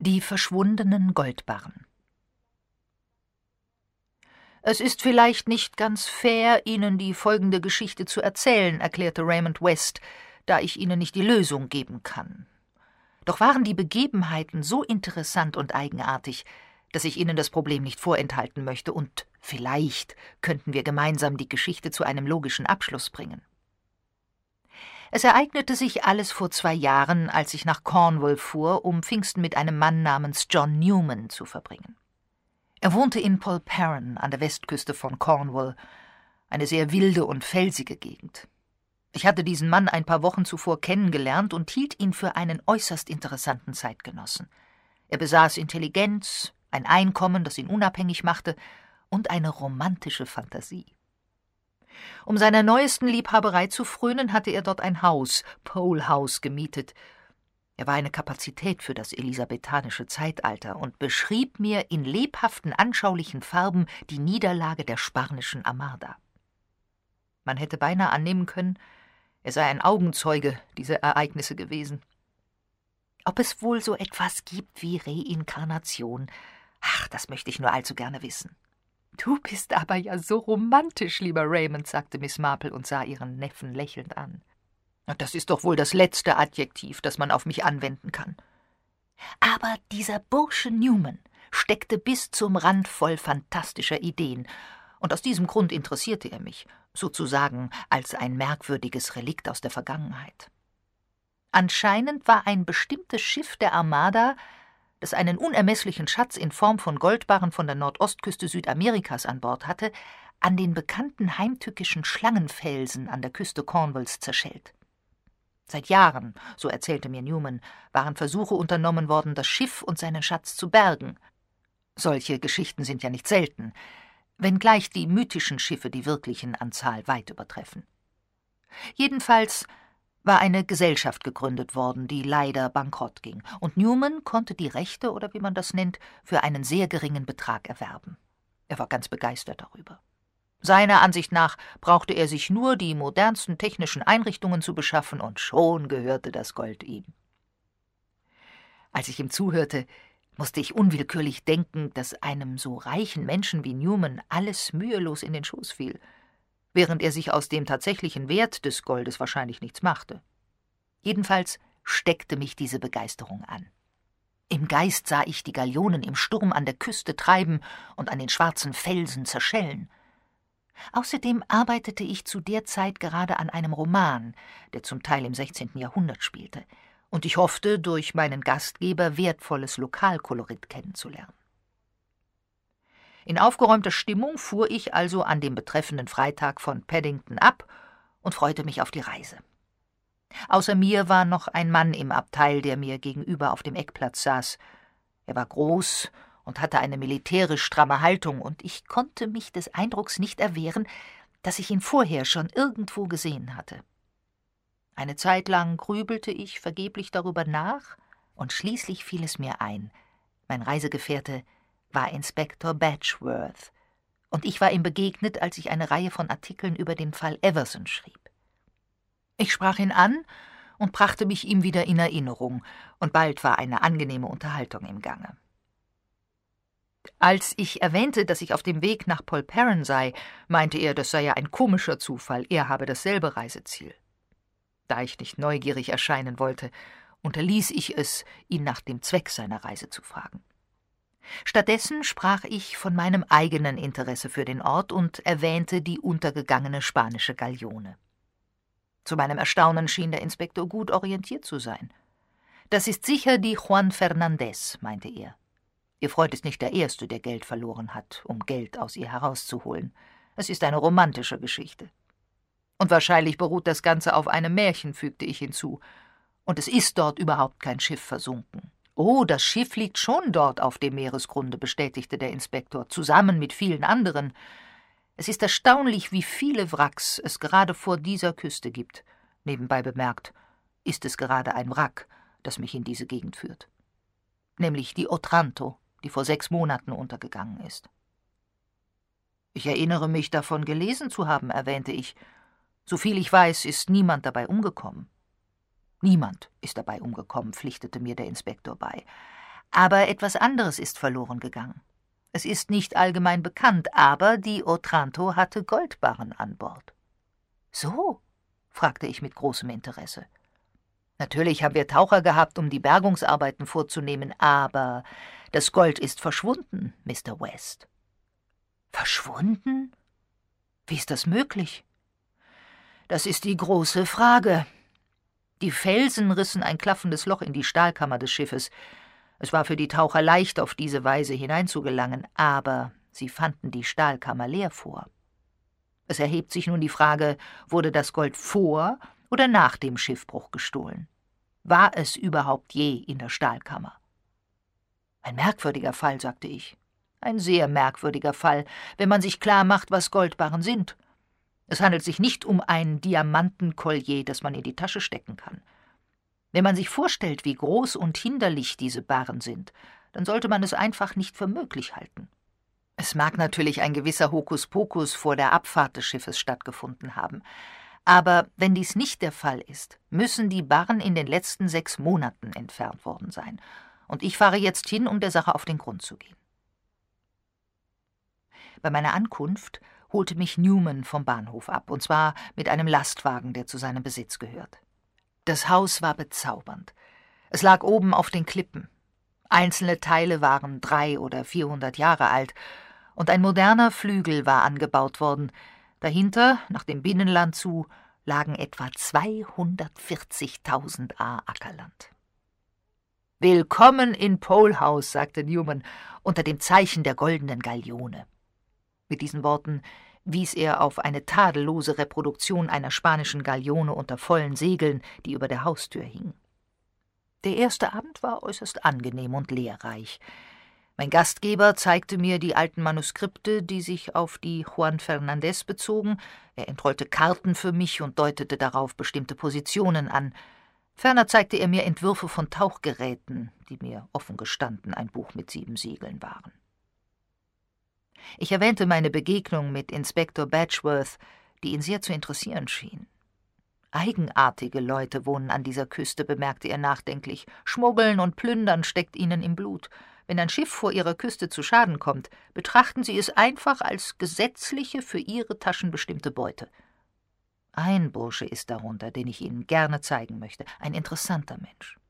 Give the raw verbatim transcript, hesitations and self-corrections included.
Die verschwundenen Goldbarren. »Es ist vielleicht nicht ganz fair, Ihnen die folgende Geschichte zu erzählen«, erklärte Raymond West, »da ich Ihnen nicht die Lösung geben kann. Doch waren die Begebenheiten so interessant und eigenartig, dass ich Ihnen das Problem nicht vorenthalten möchte, und vielleicht könnten wir gemeinsam die Geschichte zu einem logischen Abschluss bringen. Es ereignete sich alles vor zwei Jahren, als ich nach Cornwall fuhr, um Pfingsten mit einem Mann namens John Newman zu verbringen. Er wohnte in Polperron an der Westküste von Cornwall, eine sehr wilde und felsige Gegend. Ich hatte diesen Mann ein paar Wochen zuvor kennengelernt und hielt ihn für einen äußerst interessanten Zeitgenossen. Er besaß Intelligenz, ein Einkommen, das ihn unabhängig machte, und eine romantische Fantasie. Um seiner neuesten Liebhaberei zu frönen, hatte er dort ein Haus, Pole House, gemietet. Er war eine Kapazität für das elisabethanische Zeitalter und beschrieb mir in lebhaften, anschaulichen Farben die Niederlage der spanischen Armada. Man hätte beinahe annehmen können, er sei ein Augenzeuge dieser Ereignisse gewesen. Ob es wohl so etwas gibt wie Reinkarnation, ach, das möchte ich nur allzu gerne wissen. »Du bist aber ja so romantisch, lieber Raymond«, sagte Miss Marple und sah ihren Neffen lächelnd an. »Das ist doch wohl das letzte Adjektiv, das man auf mich anwenden kann.« Aber dieser Bursche Newman steckte bis zum Rand voll fantastischer Ideen, und aus diesem Grund interessierte er mich, sozusagen als ein merkwürdiges Relikt aus der Vergangenheit. Anscheinend war ein bestimmtes Schiff der Armada, das einen unermesslichen Schatz in Form von Goldbarren von der Nordostküste Südamerikas an Bord hatte, an den bekannten heimtückischen Schlangenfelsen an der Küste Cornwalls zerschellt. Seit Jahren, so erzählte mir Newman, waren Versuche unternommen worden, das Schiff und seinen Schatz zu bergen. Solche Geschichten sind ja nicht selten, wenngleich die mythischen Schiffe die wirklichen an Zahl weit übertreffen. Jedenfalls war eine Gesellschaft gegründet worden, die leider bankrott ging, und Newman konnte die Rechte, oder wie man das nennt, für einen sehr geringen Betrag erwerben. Er war ganz begeistert darüber. Seiner Ansicht nach brauchte er sich nur die modernsten technischen Einrichtungen zu beschaffen, und schon gehörte das Gold ihm. Als ich ihm zuhörte, musste ich unwillkürlich denken, dass einem so reichen Menschen wie Newman alles mühelos in den Schoß fiel, während er sich aus dem tatsächlichen Wert des Goldes wahrscheinlich nichts machte. Jedenfalls steckte mich diese Begeisterung an. Im Geist sah ich die Galionen im Sturm an der Küste treiben und an den schwarzen Felsen zerschellen. Außerdem arbeitete ich zu der Zeit gerade an einem Roman, der zum Teil im sechzehnten Jahrhundert spielte, und ich hoffte, durch meinen Gastgeber wertvolles Lokalkolorit kennenzulernen. In aufgeräumter Stimmung fuhr ich also an dem betreffenden Freitag von Paddington ab und freute mich auf die Reise. Außer mir war noch ein Mann im Abteil, der mir gegenüber auf dem Eckplatz saß. Er war groß und hatte eine militärisch stramme Haltung, und ich konnte mich des Eindrucks nicht erwehren, dass ich ihn vorher schon irgendwo gesehen hatte. Eine Zeit lang grübelte ich vergeblich darüber nach, und schließlich fiel es mir ein: Mein Reisegefährte war Inspektor Batchworth, und ich war ihm begegnet, als ich eine Reihe von Artikeln über den Fall Everson schrieb. Ich sprach ihn an und brachte mich ihm wieder in Erinnerung, und bald war eine angenehme Unterhaltung im Gange. Als ich erwähnte, dass ich auf dem Weg nach Polperron sei, meinte er, das sei ja ein komischer Zufall, er habe dasselbe Reiseziel. Da ich nicht neugierig erscheinen wollte, unterließ ich es, ihn nach dem Zweck seiner Reise zu fragen. Stattdessen sprach ich von meinem eigenen Interesse für den Ort und erwähnte die untergegangene spanische Galeone. Zu meinem Erstaunen schien der Inspektor gut orientiert zu sein. »Das ist sicher die Juan Fernandez«, meinte er. »Ihr Freund ist nicht der Erste, der Geld verloren hat, um Geld aus ihr herauszuholen. Es ist eine romantische Geschichte. Und wahrscheinlich beruht das Ganze auf einem Märchen«, fügte ich hinzu. »Und es ist dort überhaupt kein Schiff versunken.« »Oh, das Schiff liegt schon dort auf dem Meeresgrunde«, bestätigte der Inspektor, »zusammen mit vielen anderen. Es ist erstaunlich, wie viele Wracks es gerade vor dieser Küste gibt. Nebenbei bemerkt, ist es gerade ein Wrack, das mich in diese Gegend führt. Nämlich die Otranto, die vor sechs Monaten untergegangen ist.« »Ich erinnere mich, davon gelesen zu haben«, erwähnte ich. »Soviel ich weiß, ist niemand dabei umgekommen.« »Niemand ist dabei umgekommen«, pflichtete mir der Inspektor bei. Aber etwas anderes ist verloren gegangen. Es ist nicht allgemein bekannt, aber die Otranto hatte Goldbarren an Bord. »So?« fragte ich mit großem Interesse. »Natürlich haben wir Taucher gehabt, um die Bergungsarbeiten vorzunehmen, aber das Gold ist verschwunden, Mister West.« »Verschwunden? Wie ist das möglich?« »Das ist die große Frage. Die Felsen rissen ein klaffendes Loch in die Stahlkammer des Schiffes. Es war für die Taucher leicht, auf diese Weise hineinzugelangen, aber sie fanden die Stahlkammer leer vor. Es erhebt sich nun die Frage, wurde das Gold vor oder nach dem Schiffbruch gestohlen? War es überhaupt je in der Stahlkammer?« »Ein merkwürdiger Fall«, sagte ich. »Ein sehr merkwürdiger Fall, wenn man sich klar macht, was Goldbarren sind. Es handelt sich nicht um ein Diamantenkollier, das man in die Tasche stecken kann. Wenn man sich vorstellt, wie groß und hinderlich diese Barren sind, dann sollte man es einfach nicht für möglich halten. Es mag natürlich ein gewisser Hokuspokus vor der Abfahrt des Schiffes stattgefunden haben, aber wenn dies nicht der Fall ist, müssen die Barren in den letzten sechs Monaten entfernt worden sein, und ich fahre jetzt hin, um der Sache auf den Grund zu gehen.« Bei meiner Ankunft holte mich Newman vom Bahnhof ab, und zwar mit einem Lastwagen, der zu seinem Besitz gehört. Das Haus war bezaubernd. Es lag oben auf den Klippen. Einzelne Teile waren drei- oder vierhundert Jahre alt, und ein moderner Flügel war angebaut worden. Dahinter, nach dem Binnenland zu, lagen etwa zweihundertvierzigtausend Ar Ackerland. »Willkommen in Polehouse«, sagte Newman, »unter dem Zeichen der goldenen Galione.« Mit diesen Worten wies er auf eine tadellose Reproduktion einer spanischen Galione unter vollen Segeln, die über der Haustür hing. Der erste Abend war äußerst angenehm und lehrreich. Mein Gastgeber zeigte mir die alten Manuskripte, die sich auf die Juan Fernandez bezogen. Er entrollte Karten für mich und deutete darauf bestimmte Positionen an. Ferner zeigte er mir Entwürfe von Tauchgeräten, die mir offen gestanden ein Buch mit sieben Siegeln waren. Ich erwähnte meine Begegnung mit Inspektor Batchworth, die ihn sehr zu interessieren schien. »Eigenartige Leute wohnen an dieser Küste«, bemerkte er nachdenklich. »Schmuggeln und Plündern steckt ihnen im Blut. Wenn ein Schiff vor ihrer Küste zu Schaden kommt, betrachten sie es einfach als gesetzliche, für ihre Taschen bestimmte Beute. Ein Bursche ist darunter, den ich Ihnen gerne zeigen möchte, ein interessanter Mensch.